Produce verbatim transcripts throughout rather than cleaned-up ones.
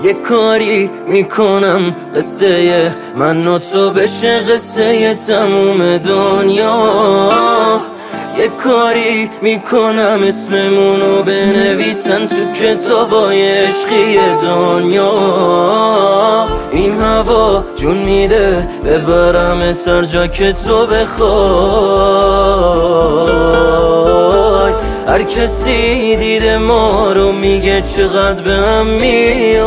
یه کاری میکنم قصه من و تو بشه قصه تموم دنیا. یه کاری میکنم اسممونو بنویسن تو کتابای عشقی دنیا. این هوا جون میده ببرمت هر جا که تو بخوای. هر کسی دیده ما رو میگه چقدر به هم میای.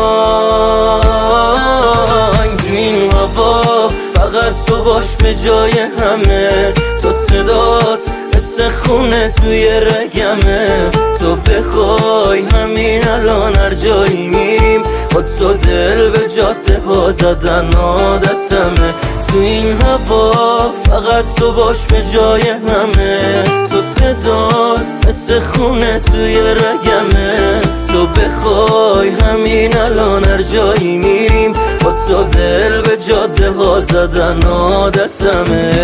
تو این هوا فقط تو باش به جای همه. تو صدات مثل خونه توی رگمه. تو بخوای همین الان هر جایی میریم با تو دل به جاده ها زدن عادتمه. تو این هوا فقط تو باش به جای همه. تو صدات مثل خونه توی رگمه. تو بخوای همین الان هر جایی میریم با تو دل به جاده ها زدن عادتمه.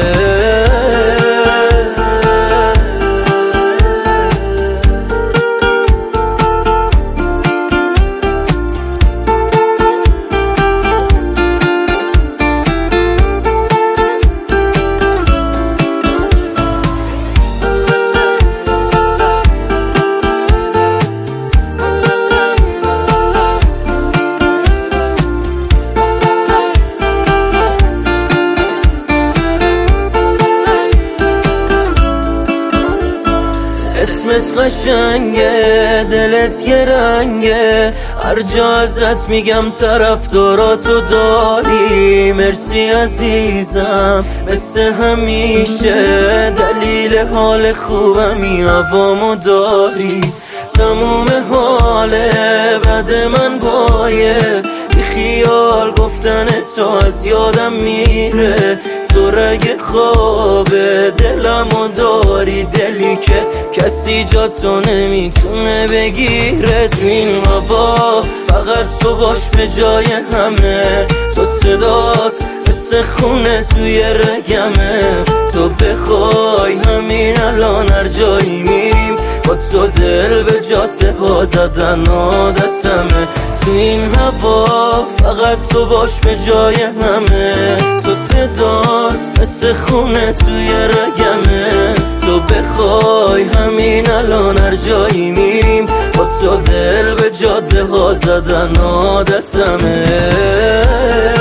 اسمت قشنگه، دلت یه رنگه، هر جا ازت میگم طرفداراتو داری. مرسی عزیزم مثل همیشه، دلیل حال خوبمی هوامو داری. تموم حاله بد من بایه، بی خیال گفتن تو از یادم میره. تو رگ خوابه دلمو داری، دلی که کسی جا تو نمیتونه بگیره. تو این هوا فقط تو باش به جای همه. تو صدات مثل خونه توی رگمه. تو بخوای همین الان هر جایی میریم با تو دل به جاده ها زدن عادتمه. تو این هوا فقط تو باش به جای همه. تو صدات مثل خونه توی رگمه. تو بخوای همین الان هر جایی میریم با تو دل به جاده ها زدن عادتمه.